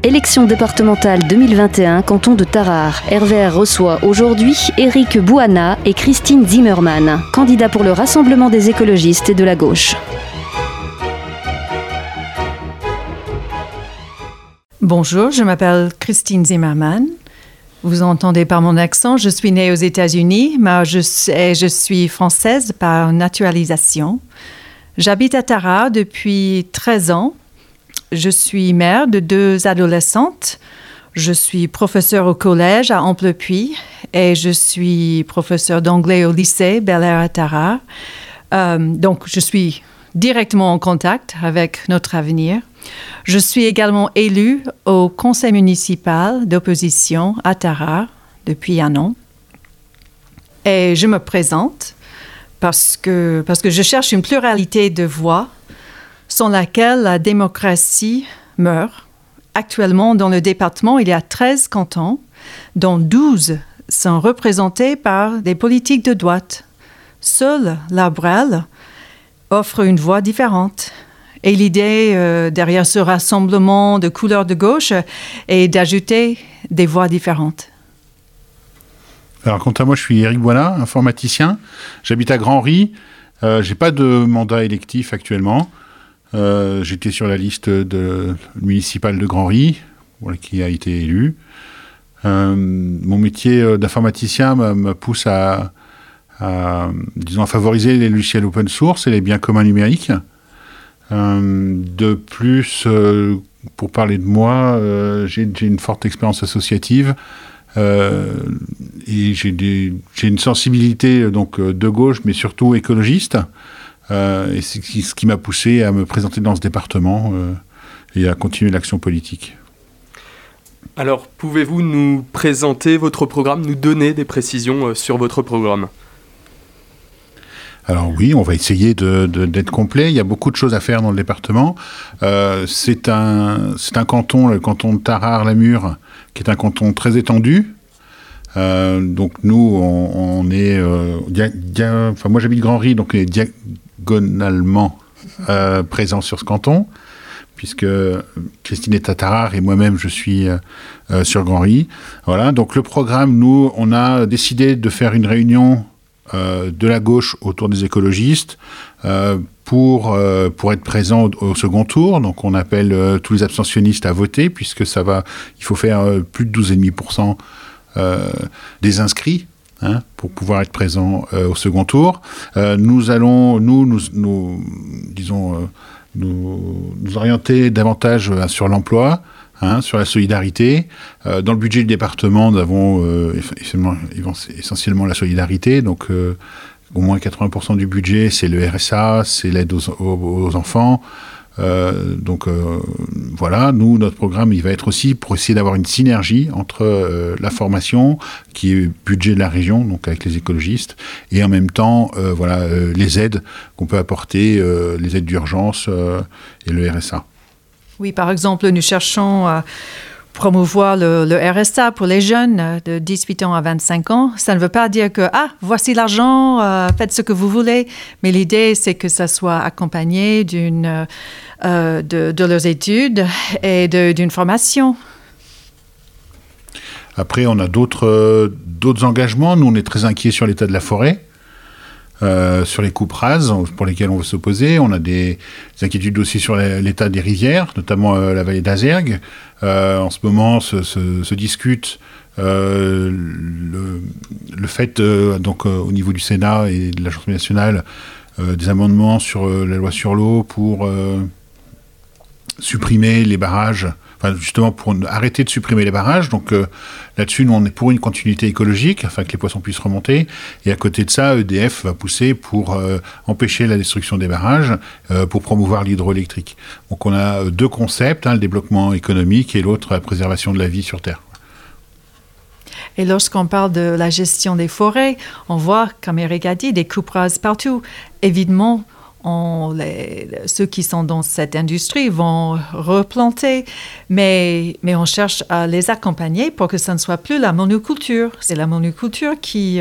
Élection départementale 2021, canton de Tarare. RVR reçoit aujourd'hui Éric Bouana et Christine Zimmermann, candidats pour le Rassemblement des écologistes et de la gauche. Bonjour, je m'appelle Christine Zimmermann. Vous entendez par mon accent, je suis née aux États-Unis, mais je suis française par naturalisation. J'habite à Tarare depuis 13 ans. Je suis mère de 2 adolescentes. Je suis professeure au collège à Amplepuis et je suis professeure d'anglais au lycée Bel-Air à Tarare. Donc, je suis directement en contact avec notre avenir. Je suis également élue au conseil municipal d'opposition à Tarare depuis 1 an. Et je me présente parce que je cherche une pluralité de voix sans laquelle la démocratie meurt. Actuellement, dans le département, il y a 13 cantons, dont 12 sont représentés par des politiques de droite. Seul la Brel offre une voix différente. Et l'idée derrière ce rassemblement de couleurs de gauche est d'ajouter des voix différentes. Alors, quant à moi, je suis Éric Bouana, informaticien. J'habite à Grand-Ry. Je n'ai pas de mandat électif actuellement. J'étais sur la liste municipale de Grand-Ry, voilà, qui a été élu. Mon métier d'informaticien me pousse à favoriser les logiciels open source et les biens communs numériques. De plus, pour parler de moi, j'ai une forte expérience associative et j'ai une sensibilité donc de gauche, mais surtout écologiste. Et c'est ce qui m'a poussé à me présenter dans ce département et à continuer l'action politique. Alors, pouvez-vous nous présenter votre programme, nous donner des précisions sur votre programme ? Alors oui, on va essayer d'être complet. Il y a beaucoup de choses à faire dans le département. C'est un canton, le canton de Tarare-Lamure, qui est un canton très étendu. Donc nous, on est... moi j'habite Grand-Ry, donc on est diagonalement présent sur ce canton, puisque Christine est à Tarare et moi-même je suis sur Grand-Ry. Voilà, donc le programme, nous, on a décidé de faire une réunion de la gauche autour des écologistes pour être présent au second tour. Donc on appelle tous les abstentionnistes à voter, puisque il faut faire plus de 12,5% des inscrits pour pouvoir être présent au second tour. Nous allons nous orienter davantage sur l'emploi, sur la solidarité. Dans le budget du département, nous avons essentiellement la solidarité, donc au moins 80% du budget, c'est le RSA, c'est l'aide aux enfants. Voilà, nous, notre programme, il va être aussi pour essayer d'avoir une synergie entre la formation, qui est budget de la région, donc avec les écologistes, et en même temps, les aides qu'on peut apporter, les aides d'urgence et le RSA. Oui, par exemple, nous cherchons à promouvoir le RSA pour les jeunes de 18 ans à 25 ans. Ça ne veut pas dire que, voici l'argent, faites ce que vous voulez. Mais l'idée, c'est que ça soit accompagné de leurs études et d'une formation. Après, on a d'autres engagements. Nous, on est très inquiets sur l'état de la forêt. Sur les coupes rases pour lesquelles on veut s'opposer. On a des inquiétudes aussi sur l'état des rivières, notamment la vallée d'Azergues. En ce moment, se discute le fait, au niveau du Sénat et de l'Assemblée nationale, des amendements sur la loi sur l'eau pour supprimer les barrages, justement pour arrêter de supprimer les barrages. Donc là-dessus, nous, on est pour une continuité écologique, afin que les poissons puissent remonter. Et à côté de ça, EDF va pousser pour empêcher la destruction des barrages, pour promouvoir l'hydroélectrique. Donc on a 2 concepts, le développement économique et l'autre, la préservation de la vie sur Terre. Et lorsqu'on parle de la gestion des forêts, on voit, comme Éric a dit, des coupes rases partout. Évidemment, ceux qui sont dans cette industrie vont replanter, mais on cherche à les accompagner pour que ça ne soit plus la monoculture. C'est la monoculture qui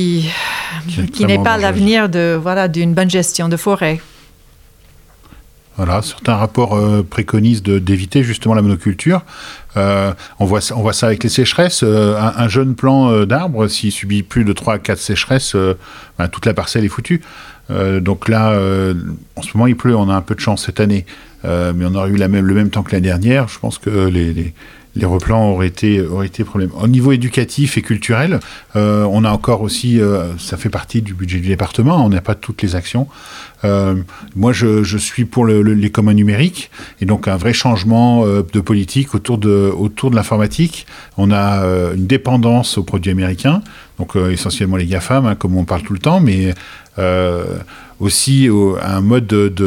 n'est pas l'avenir d'une bonne gestion de forêt. Voilà, certains rapports préconisent d'éviter justement la monoculture. On voit ça avec les sécheresses. Un jeune plant d'arbre, s'il subit plus de 3 à 4 sécheresses, toute la parcelle est foutue. Donc là, en ce moment, il pleut. On a un peu de chance cette année. Mais on aurait eu le même temps que l'année dernière. Je pense que les replants auraient été problème. Au niveau éducatif et culturel, on a encore aussi, ça fait partie du budget du département, on n'a pas toutes les actions. Moi, je suis pour les communs numériques, et donc un vrai changement de politique autour de l'informatique. On a une dépendance aux produits américains, donc essentiellement les GAFAM, comme on parle tout le temps, mais aussi un mode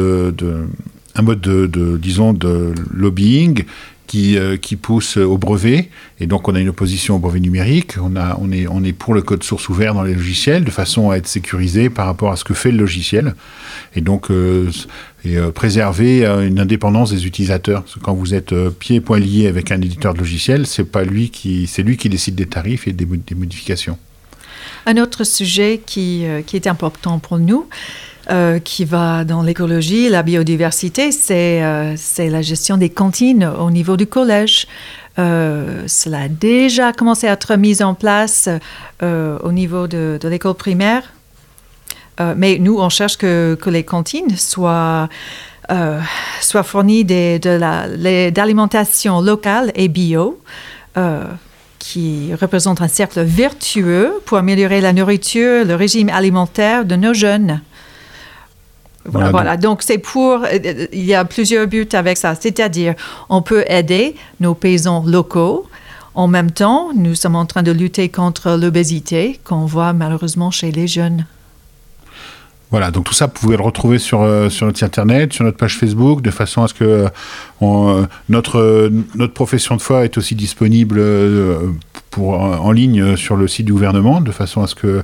disons, de lobbying qui pousse au brevet, et donc on a une opposition au brevet numérique. On est pour le code source ouvert dans les logiciels, de façon à être sécurisé par rapport à ce que fait le logiciel, et donc préserver une indépendance des utilisateurs. Parce que quand vous êtes pieds et poings liés avec un éditeur de logiciel, c'est lui qui décide des tarifs et des modifications. Un autre sujet qui est important pour nous, qui va dans l'écologie, la biodiversité, c'est la gestion des cantines au niveau du collège. Cela a déjà commencé à être mis en place au niveau de l'école primaire. Mais nous, on cherche que les cantines soient fournies d'alimentation locale et bio, qui représente un cercle vertueux pour améliorer la nourriture, le régime alimentaire de nos jeunes. Voilà. Donc, il y a plusieurs buts avec ça. C'est-à-dire, on peut aider nos paysans locaux. En même temps, nous sommes en train de lutter contre l'obésité qu'on voit malheureusement chez les jeunes. Voilà, donc tout ça, vous pouvez le retrouver sur notre site internet, sur notre page Facebook, de façon à ce que notre profession de foi est aussi disponible en ligne sur le site du gouvernement, de façon à ce que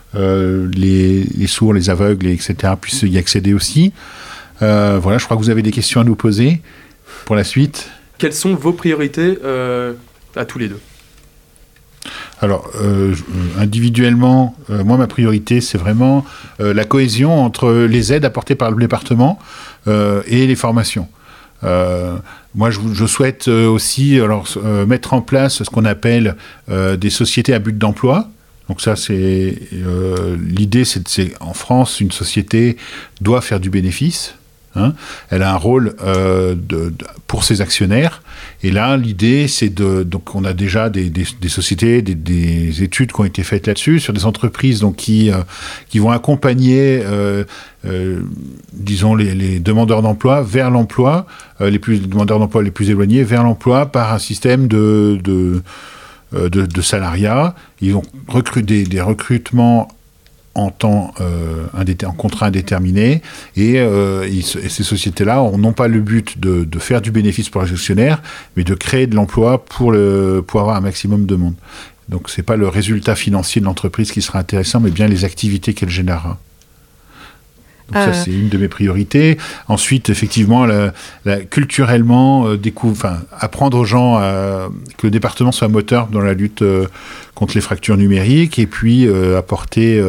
les sourds, les aveugles, etc. puissent y accéder aussi. Voilà, je crois que vous avez des questions à nous poser pour la suite. Quelles sont vos priorités à tous les deux ? Alors, individuellement, moi, ma priorité, c'est vraiment la cohésion entre les aides apportées par le département et les formations. Moi, je souhaite aussi mettre en place ce qu'on appelle des sociétés à but d'emploi. Donc ça, l'idée, c'est en France, une société doit faire du bénéfice. Hein. Elle a un rôle pour ses actionnaires. Et là, l'idée, c'est donc on a déjà des sociétés, des études qui ont été faites là-dessus, sur des entreprises donc, qui vont accompagner, disons, les demandeurs d'emploi vers l'emploi, les demandeurs d'emploi les plus éloignés vers l'emploi par un système de salariat. Ils vont recruter des recrutements en contrat indéterminé, et ces sociétés-là n'ont pas le but de faire du bénéfice pour les actionnaires, mais de créer de l'emploi pour avoir un maximum de monde. Donc c'est pas le résultat financier de l'entreprise qui sera intéressant, mais bien les activités qu'elle générera. Donc ça, c'est une de mes priorités. Ensuite, effectivement, culturellement, apprendre aux gens que le département soit moteur dans la lutte contre les fractures numériques, et puis apporter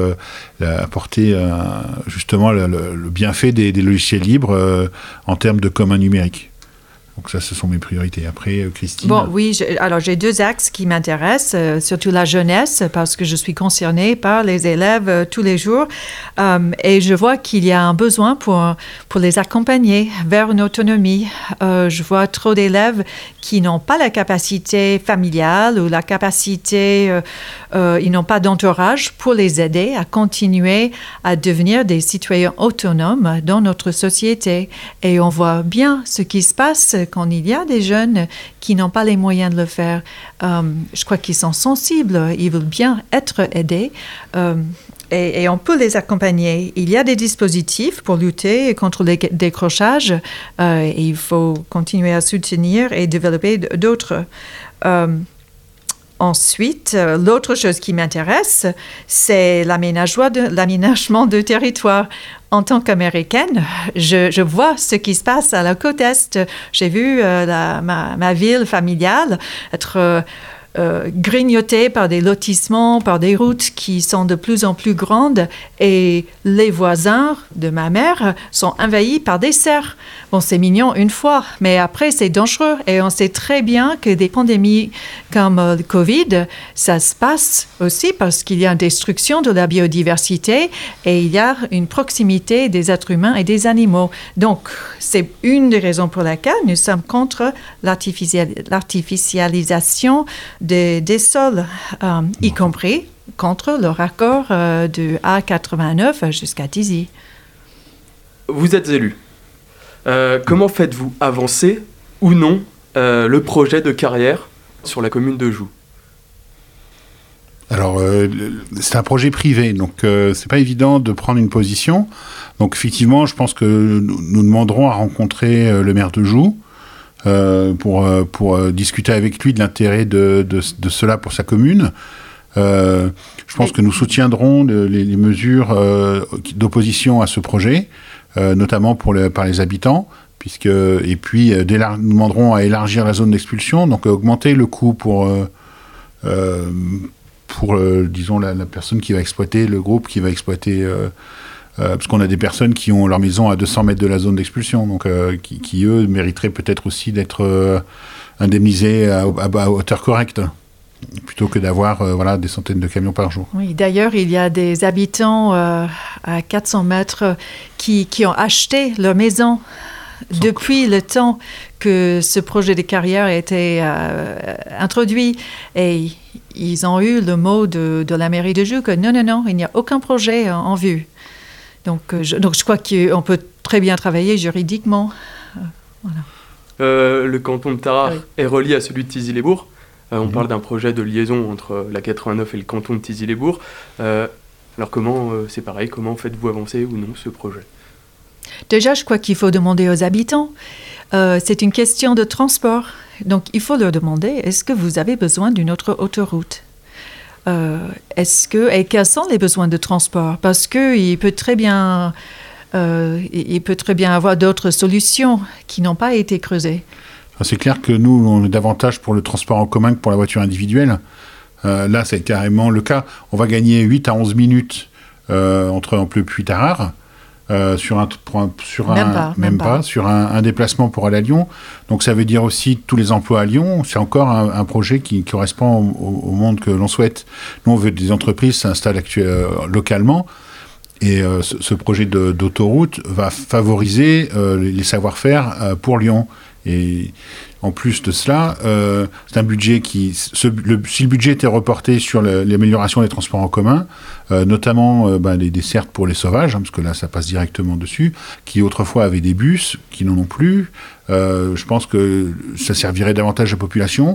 justement le bienfait des logiciels libres en termes de commun numérique. Donc ça, ce sont mes priorités. Après, Christine. Bon, oui, j'ai 2 axes qui m'intéressent, surtout la jeunesse, parce que je suis concernée par les élèves tous les jours, et je vois qu'il y a un besoin pour les accompagner vers une autonomie. Je vois trop d'élèves qui n'ont pas la capacité familiale ou la capacité, ils n'ont pas d'entourage pour les aider à continuer à devenir des citoyens autonomes dans notre société. Et on voit bien ce qui se passe quand il y a des jeunes qui n'ont pas les moyens de le faire. Je crois qu'ils sont sensibles, ils veulent bien être aidés. Et on peut les accompagner. Il y a des dispositifs pour lutter contre les décrochages, et il faut continuer à soutenir et développer d'autres. Ensuite, l'autre chose qui m'intéresse, c'est l'aménagement de territoire. En tant qu'Américaine, je vois ce qui se passe à la côte Est. J'ai vu ma ville familiale être grignoté par des lotissements, par des routes qui sont de plus en plus grandes et les voisins de ma mère sont envahis par des cerfs. Bon, c'est mignon une fois, mais après c'est dangereux et on sait très bien que des pandémies comme le Covid, ça se passe aussi parce qu'il y a une destruction de la biodiversité et il y a une proximité des êtres humains et des animaux. Donc, c'est une des raisons pour laquelle nous sommes contre l'artificialisation des sols, y compris contre le raccord de A89 jusqu'à Tizi. Vous êtes élu. Comment faites-vous avancer ou non le projet de carrière sur la commune de Joux ? Alors, c'est un projet privé, donc c'est pas évident de prendre une position. Donc, effectivement, je pense que nous demanderons à rencontrer le maire de Joux pour discuter avec lui de l'intérêt de cela pour sa commune. Je pense que nous soutiendrons les mesures d'opposition à ce projet, notamment par les habitants, et puis nous demanderons à élargir la zone d'expulsion, donc augmenter le coût pour disons, la personne qui va exploiter, le groupe qui va exploiter, parce qu'on a des personnes qui ont leur maison à 200 mètres de la zone d'expulsion, donc qui eux, mériteraient peut-être aussi d'être indemnisés à hauteur correcte, plutôt que d'avoir des centaines de camions par jour. Oui, d'ailleurs, il y a des habitants à 400 mètres qui ont acheté leur maison depuis le temps que ce projet de carrière a été introduit, et ils ont eu le mot de la mairie de Joux que non, il n'y a aucun projet en vue. Donc je crois qu'on peut très bien travailler juridiquement. Voilà. Le canton de Tarare est relié à celui de Tizy-les-Bourgs. On parle d'un projet de liaison entre la 89 et le canton de Tizy-les-Bourgs. Alors c'est pareil, comment faites-vous avancer ou non ce projet ? Déjà, je crois qu'il faut demander aux habitants. C'est une question de transport. Donc, il faut leur demander, est-ce que vous avez besoin d'une autre autoroute ? Et quels sont les besoins de transport ? Parce qu'il peut très bien avoir d'autres solutions qui n'ont pas été creusées. C'est clair que nous, on est davantage pour le transport en commun que pour la voiture individuelle. Là, c'est carrément le cas. On va gagner 8 à 11 minutes entre Ampleux-Puy Tarare. Sur un déplacement pour aller à Lyon. Donc ça veut dire aussi tous les emplois à Lyon. C'est encore un projet qui correspond au monde que l'on souhaite. Nous, on veut que des entreprises s'installent localement. Et ce projet d'autoroute va favoriser les savoir-faire pour Lyon. Et en plus de cela, c'est un budget si le budget était reporté sur l'amélioration des transports en commun, notamment des dessertes pour les sauvages, parce que là ça passe directement dessus, qui autrefois avaient des bus, qui n'en ont plus, je pense que ça servirait davantage à la population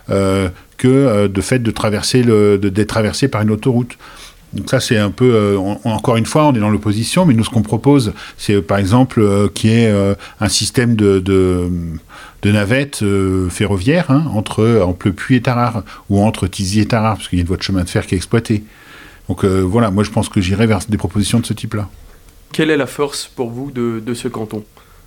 que de fait d'être traversé par une autoroute. Donc ça, c'est un peu... encore une fois, on est dans l'opposition, mais nous, ce qu'on propose, c'est par exemple qu'il y ait un système de navettes ferroviaires entre Ampleux-Puy et Tarare, ou entre Tizy et Tarare, parce qu'il y a une voie de chemin de fer qui est exploitée. Donc voilà, moi je pense que j'irai vers des propositions de ce type-là. Quelle est la force pour vous de ce canton ?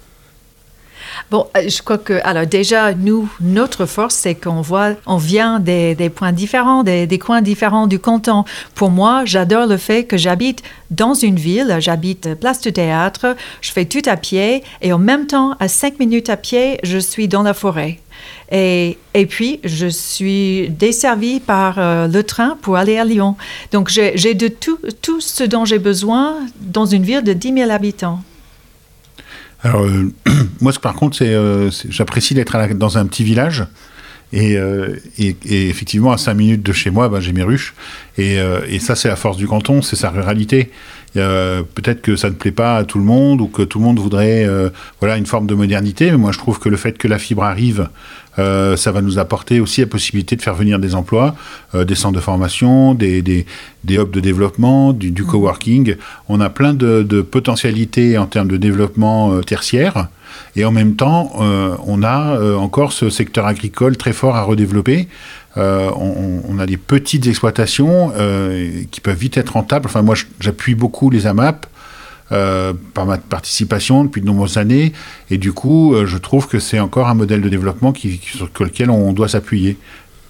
Bon, je crois que, alors déjà, notre force, c'est qu'on vient des points différents, des coins différents du canton. Pour moi, j'adore le fait que j'habite dans une ville, j'habite Place du Théâtre, je fais tout à pied, et en même temps, à 5 minutes à pied, je suis dans la forêt. Et puis, je suis desservie par le train pour aller à Lyon. Donc, j'ai de tout ce dont j'ai besoin dans une ville de 10 000 habitants. Alors, moi, par contre, j'apprécie d'être dans un petit village. Et effectivement, à 5 minutes de chez moi, j'ai mes ruches. Et ça, c'est la force du canton, c'est sa ruralité. Peut-être que ça ne plaît pas à tout le monde, ou que tout le monde voudrait une forme de modernité. Mais moi, je trouve que le fait que la fibre arrive, ça va nous apporter aussi la possibilité de faire venir des emplois, des centres de formation, des hubs de développement, du coworking. On a plein de potentialités en termes de développement tertiaire. Et en même temps, on a encore ce secteur agricole très fort à redévelopper. On a des petites exploitations qui peuvent vite être rentables. Enfin, moi, j'appuie beaucoup les AMAP par ma participation depuis de nombreuses années. Et du coup, je trouve que c'est encore un modèle de développement sur lequel on doit s'appuyer.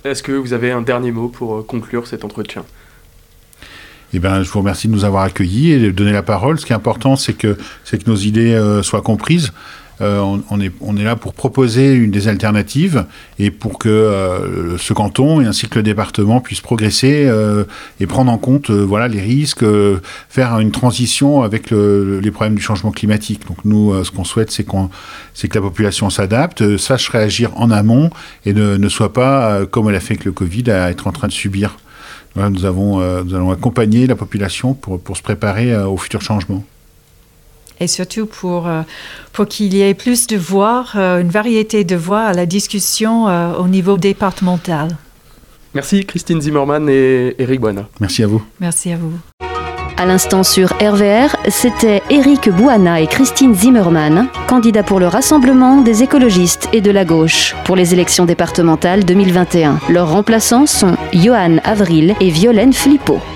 Est-ce que vous avez un dernier mot pour conclure cet entretien ? Eh ben, je vous remercie de nous avoir accueillis et de donner la parole. Ce qui est important, c'est que nos idées soient comprises. On est là pour proposer des alternatives et pour que ce canton et ainsi que le département puissent progresser et prendre en compte les risques, faire une transition avec les problèmes du changement climatique. Donc nous, ce qu'on souhaite, c'est que la population s'adapte, sache réagir en amont et ne soit pas, comme elle a fait avec le Covid, à être en train de subir. Voilà, nous allons accompagner la population pour se préparer aux futurs changements. Et surtout pour qu'il y ait plus de voix, une variété de voix à la discussion au niveau départemental. Merci Christine Zimmermann et Éric Bouana. Merci à vous. Merci à vous. À l'instant sur RVR, c'était Éric Bouana et Christine Zimmermann, candidats pour le Rassemblement des écologistes et de la gauche pour les élections départementales 2021. Leurs remplaçants sont Johan Avril et Violaine Flippo.